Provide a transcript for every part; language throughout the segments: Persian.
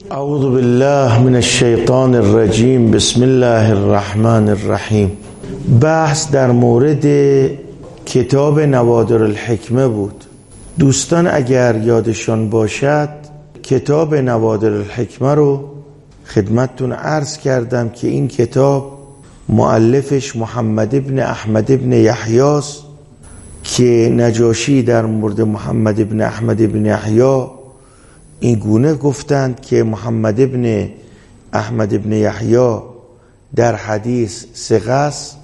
اعوذ بالله من الشیطان الرجیم. بسم الله الرحمن الرحیم. بحث در مورد کتاب نوادر الحکمه بود. دوستان اگر یادشان باشد کتاب نوادر الحکمه رو خدمتتون عرض کردم که این کتاب مؤلفش محمد ابن احمد ابن یحیی است که نجاشی در مورد محمد ابن احمد ابن یحیی این گونه گفتند که محمد ابن احمد ابن یحیی در حدیث ثقه است،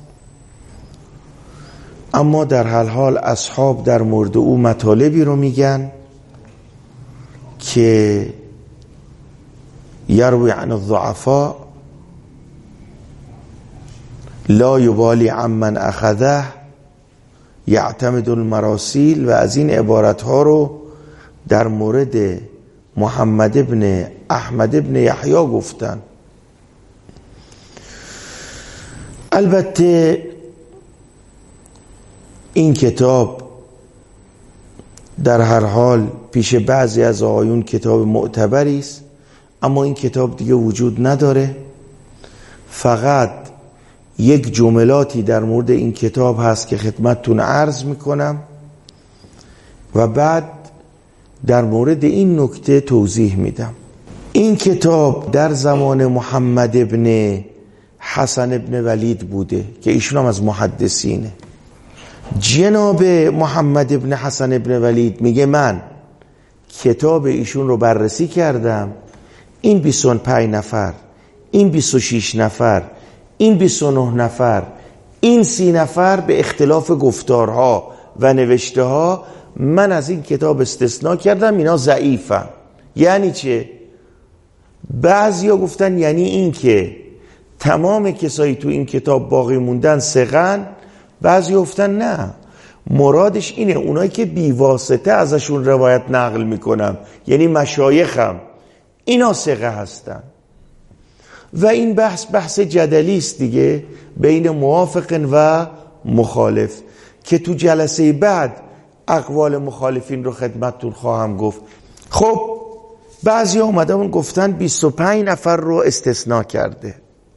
اما در هر حال اصحاب در مورد او مطالبی رو میگن که یروی عن الضعفاء لا یبالی عمن اخذه یعتمد المراسیل و از این عبارت ها رو در مورد محمد ابن احمد ابن یحیی گفتن. البته این کتاب در هر حال پیش بعضی از آقایون کتاب معتبری است، اما این کتاب دیگه وجود نداره. فقط یک جملاتی در مورد این کتاب هست که خدمتتون عرض میکنم و بعد در مورد این نکته توضیح میدم. این کتاب در زمان محمد ابن حسن ابن ولید بوده که ایشون هم از محدثینه. جناب محمد ابن حسن ابن ولید میگه من کتاب ایشون رو بررسی کردم، این 25 نفر، این 26 نفر، این 29 نفر، این 30 نفر به اختلاف گفتارها و نوشته ها من از این کتاب استثناء کردم، اینا ضعیفن. یعنی چه؟ بعضیا گفتن یعنی این که تمام کسایی تو این کتاب باقی موندن ثقه‌ن، بعضیا گفتن نه، مرادش اینه اونایی که بیواسطه ازشون روایت نقل میکنم، یعنی مشایخم، اینا ثقه هستن. و این بحث جدلی است دیگه بین موافق و مخالف که تو جلسه بعد اقوال مخالفین رو خدمتتون خواهم گفت. خب بعضی اومدن گفتن 25 نفر رو استثناء کرده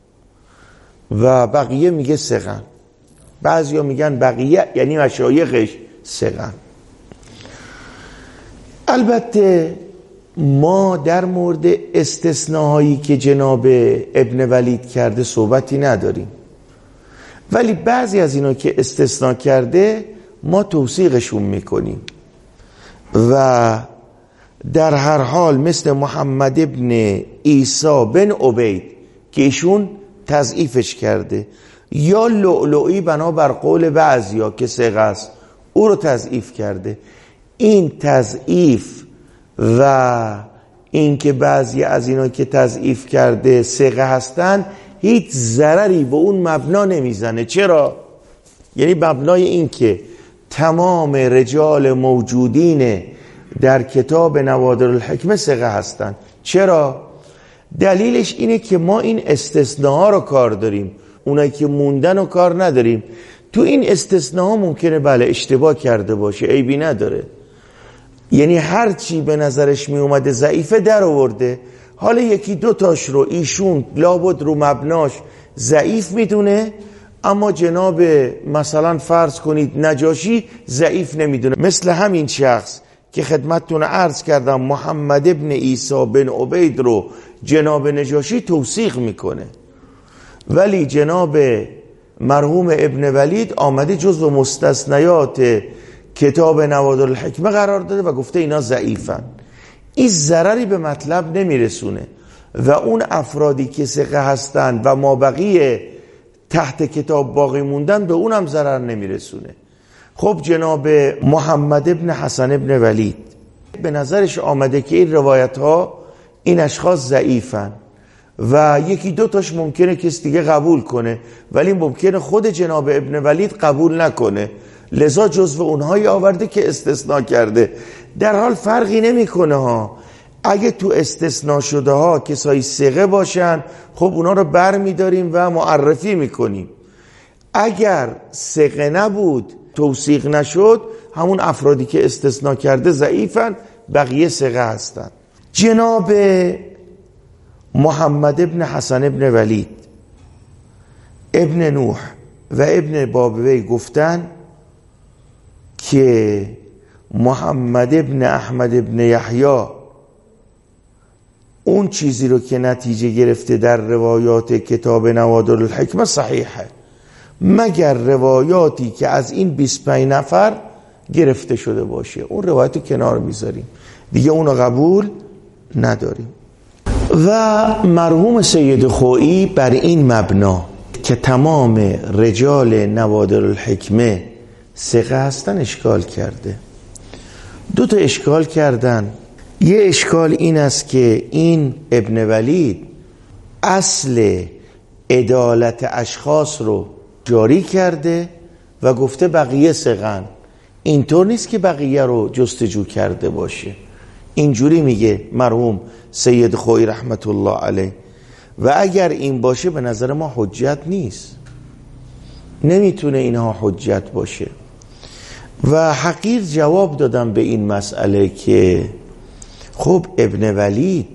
و بقیه میگه ثقه‌ن. بعضی میگن بقیه یعنی مشایخش ثقه‌ن. البته ما در مورد استثناهایی که جناب ابن ولید کرده صحبتی نداریم، ولی بعضی از اینا که استثناء کرده ما توثیقشون میکنیم. و در هر حال مثل محمد ابن عیسی بن عبید که ایشون تضعیفش کرده، یا لؤلؤی بنابر قول بعضیا که ثقه است او رو تضعیف کرده. این تضعیف و این که بعضی از اینا که تضعیف کرده ثقه هستن هیچ ضرری به اون مبنا نمیزنه. چرا؟ یعنی مبنای این که تمام رجال موجودین در کتاب نوادر الحکمه ثقه هستن. چرا؟ دلیلش اینه که ما این استثناء رو کار داریم، اونایی که موندن رو کار نداریم. تو این استثناء ممکنه بله اشتباه کرده باشه، عیبی نداره، یعنی هر چی به نظرش می اومده ضعیفه در آورده، حالا یکی دو تاش رو ایشون لابد رو مبناش ضعیف میدونه، اما جناب مثلا فرض کنید نجاشی ضعیف نمیدونه. مثل همین شخص که خدمتتون عرض کردم محمد ابن عیسی بن عبید رو جناب نجاشی توثیق میکنه، ولی جناب مرحوم ابن ولید آمده جزو مستثنیات کتاب نوادر الحکمه قرار داده و گفته اینا ضعیفن. این ضرری به مطلب نمیرسونه و اون افرادی که ثقه هستن و ما بقیه تحت کتاب باقی موندن به اونم ضرر نمیرسونه. خب جناب محمد ابن حسن ابن ولید به نظرش آمده که این روایت ها این اشخاص ضعیفن و یکی دو تاش ممکنه کس دیگه قبول کنه، ولی ممکنه خود جناب ابن ولید قبول نکنه، لذا جزو اونهایی آورده که استثناء کرده. در حال فرقی نمیکنه ها، اگه تو استثناء شده ها کسایی ثقه باشن خب اونا رو بر میداریم و معرفی میکنیم. اگر ثقه نبود، توثیق نشد، همون افرادی که استثناء کرده ضعیفن، بقیه ثقه هستن. جناب محمد ابن حسن ابن ولید ابن نوح و ابن بابوی گفتن که محمد ابن احمد ابن یحیی اون چیزی رو که نتیجه گرفته در روایات کتاب نوادر الحکمه صحیحه، مگر روایاتی که از این 25 نفر گرفته شده باشه. اون روایت رو کنار میذاریم دیگه، اون رو قبول نداریم. و مرحوم سید خویی بر این مبنا که تمام رجال نوادر الحکمه ثقه هستن اشکال کرده. 2 تا اشکال کردن. یه اشکال این است که این ابن ولید اصل عدالت اشخاص رو جاری کرده و گفته بقیه ثقه‌اند. اینطور نیست که بقیه رو جستجو کرده باشه. اینجوری میگه مرحوم سید خویی رحمت الله علیه. و اگر این باشه به نظر ما حجت نیست، نمیتونه اینها حجت باشه. و حقیر جواب دادم به این مسئله که خب ابن ولید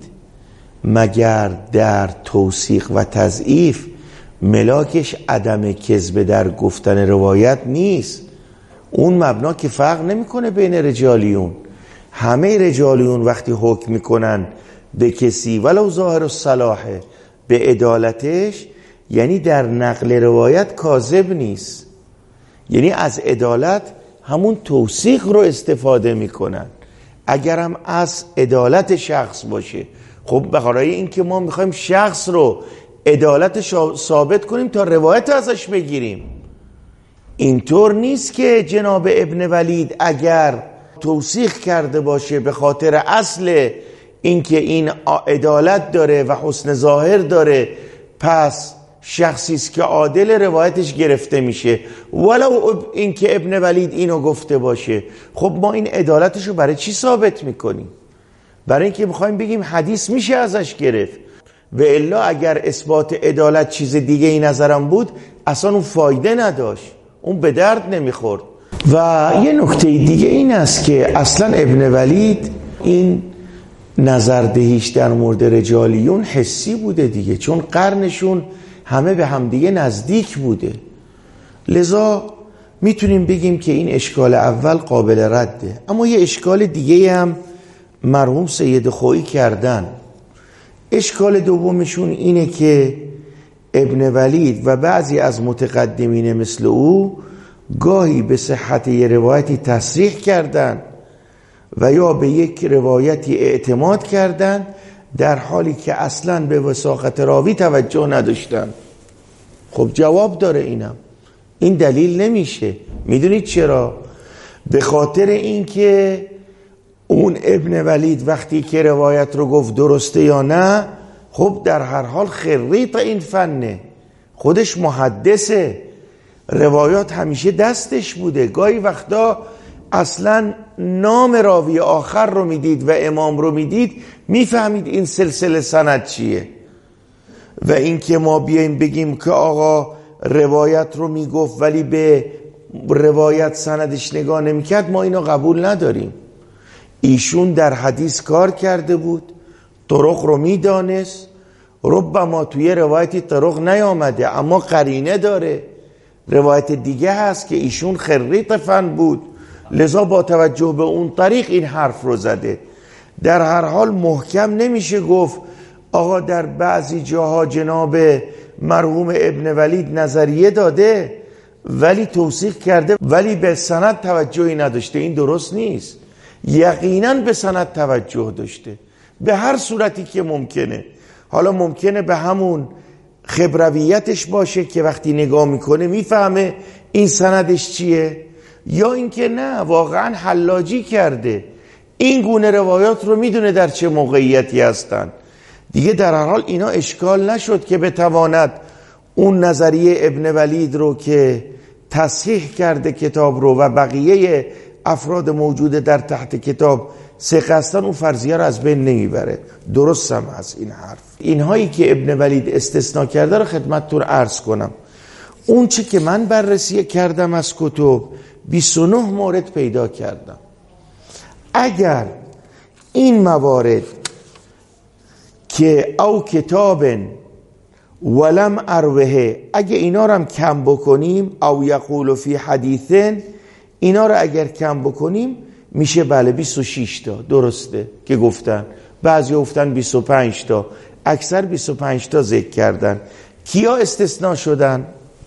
مگر در توثیق و تضعیف ملاکش عدم کذب در گفتن روایت نیست؟ اون مبنا که فرق نمیکنه بین رجالیون. همه رجالیون وقتی حکم میکنن به کسی ولو ظاهر الصلاح به عدالتش، یعنی در نقل روایت کاذب نیست، یعنی از عدالت همون توثیق رو استفاده میکنن. اگرم از عدالت شخص باشه، خب برای این که ما میخوایم شخص رو عدالت ثابت کنیم تا روایت ازش بگیریم. اینطور نیست که جناب ابن ولید اگر توثیق کرده باشه به خاطر اصل اینکه این عدالت داره و حسن ظاهر داره، پس شخصی است که عادل روایتش گرفته میشه، ولو اینکه ابن ولید اینو گفته باشه. خب ما این عدالتشو برای چی ثابت میکنیم؟ برای اینکه میخوایم بگیم حدیث میشه ازش گرفت. و الا اگر اثبات عدالت چیز دیگه ای نظرم بود اصلا اون فایده نداشت، اون به درد نمیخورد. و یه نکته دیگه این است که اصلا ابن ولید این نظردهیش در مورد رجالیون حسی بوده دیگه، چون قرنشون همه به همدیگه نزدیک بوده. لذا میتونیم بگیم که این اشکال اول قابل رده. اما یه اشکال دیگه هم مرحوم سید خویی کردن. اشکال دومشون اینه که ابن ولید و بعضی از متقدمین مثل او گاهی به صحت یه روایتی تصریح کردن و یا به یک روایتی اعتماد کردن در حالی که اصلا به وثاقت راوی توجه نداشتن. خب جواب داره اینم، این دلیل نمیشه. میدونید چرا؟ به خاطر اینکه اون ابن ولید وقتی که روایت رو گفت درسته یا نه، خب در هر حال خریط این فنه، خودش محدثه، روایات همیشه دستش بوده. گاهی وقتا اصلا نام راوی آخر رو میدید و امام رو میدید، میفهمید این سلسله سند چیه. و این که ما بیایم بگیم که آقا روایت رو میگفت ولی به روایت سندش نگاه نمیکرد، ما اینو قبول نداریم. ایشون در حدیث کار کرده بود، طرق رو میدانست، ربما توی روایتی طرق نیامده اما قرینه داره، روایت دیگه هست که ایشون خریط فن بود، لذا با توجه به اون طریق این حرف رو زده. در هر حال محکم نمیشه گفت آقا در بعضی جاها جناب مرحوم ابن ولید نظریه داده ولی توثیق کرده ولی به سند توجهی نداشته. این درست نیست. یقینا به سند توجه داشته به هر صورتی که ممکنه. حالا ممکنه به همون خبرویتش باشه که وقتی نگاه میکنه میفهمه این سندش چیه، یا اینکه نه واقعا حلاجی کرده، این گونه روایات رو میدونه در چه موقعیتی هستن. دیگه در هر حال اینا اشکال نشد که بتواند اون نظریه ابن ولید رو که تصحیح کرده کتاب رو و بقیه افراد موجود در تحت کتاب ثقه هستن، اون فرضیه رو از بین نمیبره. درست هم هست این حرف. اینهایی که ابن ولید استثناء کرده رو خدمتتون عرض کنم. اون چی که من بررسی کردم از کتب 29 مورد پیدا کردم. اگر این موارد که او کتاب ولم اروه، اگه اینا رو هم کم بکنیم، او یقول فی حدیثن، اینا رو اگر کم بکنیم میشه بله 26 تا، درسته که گفتن، بعضی گفتن 25 تا، اکثر 25 تا ذکر کردن. کیا استثناء شدن؟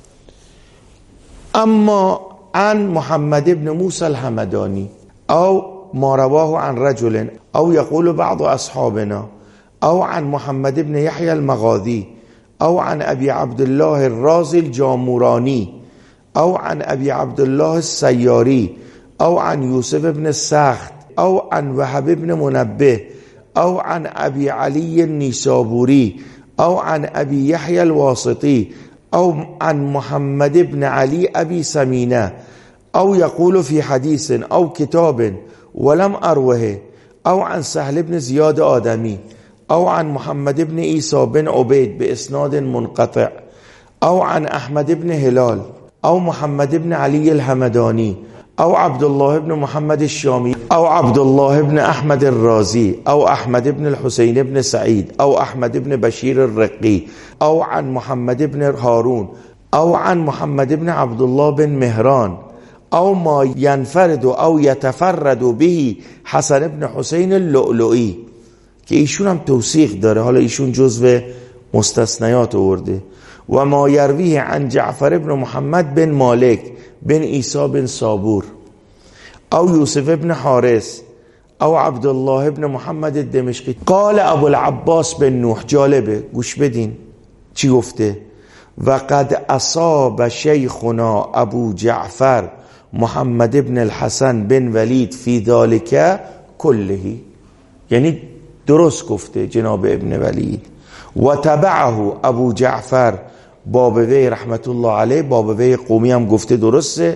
اما عن محمد ابن موسی الحمدانی او ما رواه عن رجل او یقول بعض اصحابنا او عن محمد ابن یحیی المغاذی او عن ابی عبدالله الرازی الجامورانی او عن ابی عبدالله السیاری او عن یوسف ابن السخت او عن وهب ابن منبه او عن ابی علی النیسابوری او عن ابی یحیی الواسطی او عن محمد ابن علی ابی سمینه او یقول فی حدیث او کتاب ولم اروه او عن سهل ابن زیاد آدمی او عن محمد ابن عیسی بن عبید باسناد منقطع او عن احمد ابن هلال او محمد ابن علی الحمدانی او عبدالله ابن محمد الشامی او عبدالله ابن احمد الرازی او احمد ابن الحسین ابن سعید او احمد ابن بشیر الرقی او عن محمد ابن هارون او عن محمد ابن عبدالله بن مهران او ما ینفرد او یتفرد به حسن ابن حسین اللؤلؤی، که ایشون هم توثیق داره، حالا ایشون جزو مستثنیات آورده. و ما یرویه عن جعفر ابن محمد بن مالک بن عیسی بن صابور او یوسف ابن حارس او عبدالله ابن محمد الدمشقی قال ابو العباس بن نوح. جالبه، گوش بدین چی گفته. و قد اصاب شیخنا ابو جعفر محمد ابن الحسن بن ولید فی ذالک کلهی، یعنی درست گفته جناب ابن ولید. و تبعه ابو جعفر بابوی رحمت الله علیه، بابوی قومی هم گفته درسته،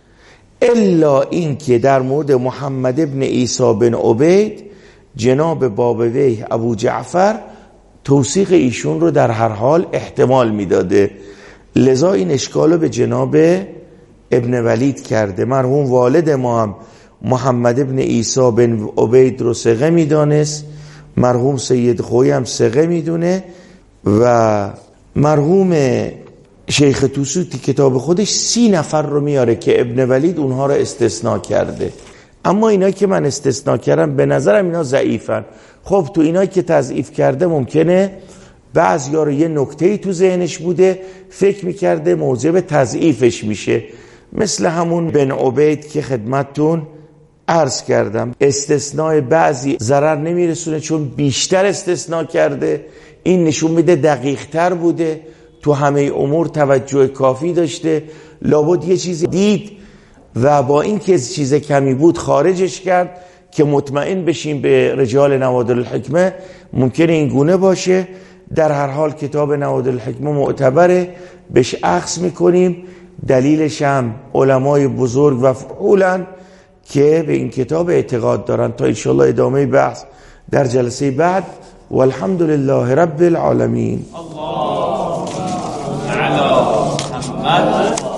الا این که در مورد محمد ابن عیسی بن عبید جناب بابوی ابو جعفر توثیق ایشون رو در هر حال احتمال میداده، لذا این اشکالو به جناب ابن ولید کرده. مرحوم والد ما هم محمد ابن عیسی بن عبید رو ثقه میدانست، مرحوم سید خویی هم ثقه میدونه، و مرحوم شیخ توسوتی کتاب خودش 30 نفر رو میاره که ابن ولید اونها رو استثناء کرده. اما اینا که من استثناء کردم به نظرم اینا ضعیفن. خب تو اینا که تضعیف کرده ممکنه بعضیا رو یه نکته‌ای تو ذهنش بوده فکر میکرده موجب تضعیفش میشه، مثل همون بن عبید که خدمتتون عرض کردم. استثناء بعضی ضرر نمیرسونه چون بیشتر استثناء کرده، این نشون میده دقیق تر بوده، تو همه امور توجه کافی داشته، لابد یه چیزی دید و با این که چیز کمی بود خارجش کرد که مطمئن بشیم به رجال نوادر الحکمه ممکنه این گونه باشه. در هر حال کتاب نوادر الحکمه معتبره، بهش اخذ میکنیم، دلیلش هم علمای بزرگ و فعولن که به این کتاب اعتقاد دارن. تا انشاءالله ادامه بحث در جلسه بعد. والحمد لله رب العالمین. الله تعالی محمد